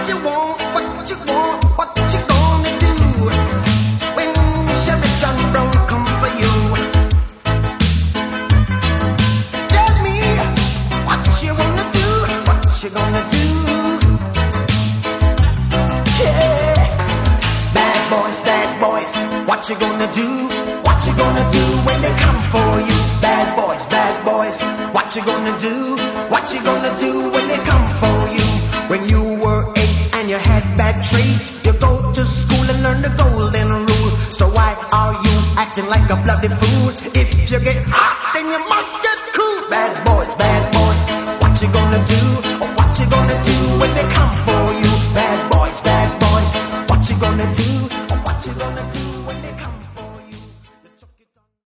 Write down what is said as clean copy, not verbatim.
you want, what you want, what you gonna do when Chevy John Brown come for you? Tell me what you wanna do, what you gonna do? Yeah, bad boys, what you gonna do? What you gonna do when they come for you? Bad boys, what you gonna do? What you gonna do when they come for you? When you were 8 and you had bad traits, you go to school and learn the golden rule. So why are you acting like a bloody fool? If you get hot, then you must get cool. Bad boys, what you gonna do? Or what you gonna do when they come for you? Bad boys, what you gonna do?